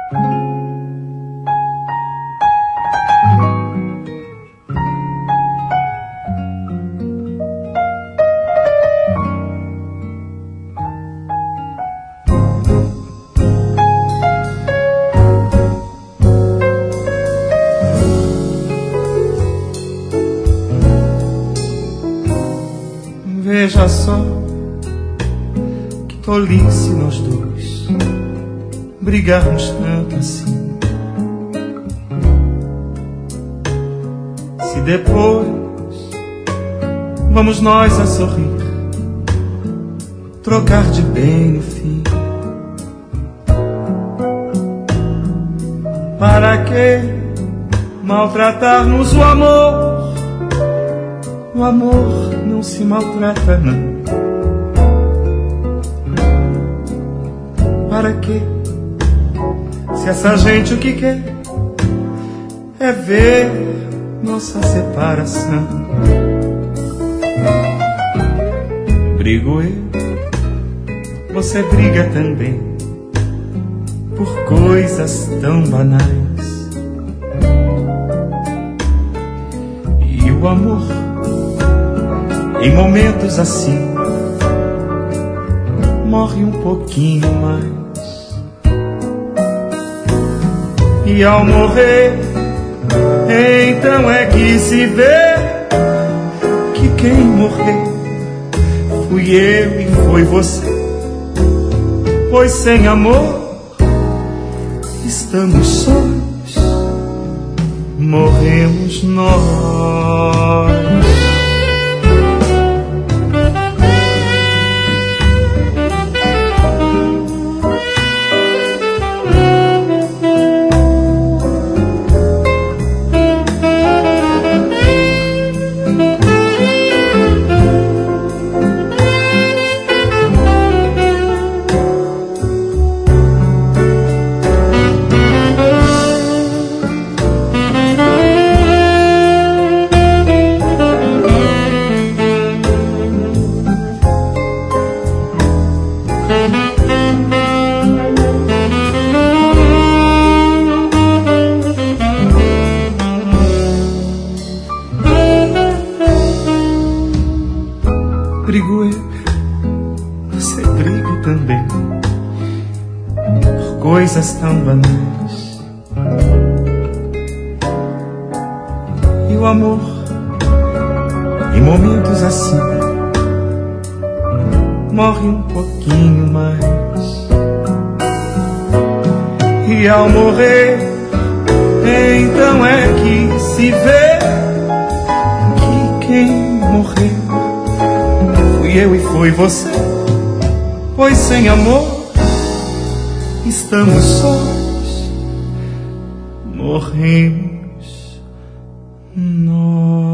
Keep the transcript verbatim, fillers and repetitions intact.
Veja só que tolice nós dois brigarmos tanto assim. Se depois vamos nós a sorrir, trocar de bem no fim. Para que maltratarmos o amor? O amor não se maltrata, não. Para quê? Se essa gente o que quer é ver nossa separação. Brigo eu, você briga também, por coisas tão banais. E o amor, em momentos assim, morre um pouquinho mais. E ao morrer, então é que se vê que quem morreu fui eu e foi você. Pois sem amor estamos sós, morremos nós. Brigo eu, você briga também, por coisas tão banais. E o amor, em momentos assim, morre um pouquinho mais. E ao morrer, então é que se vê que quem morreu fui eu e foi você. Pois sem amor estamos sós, morremos nós.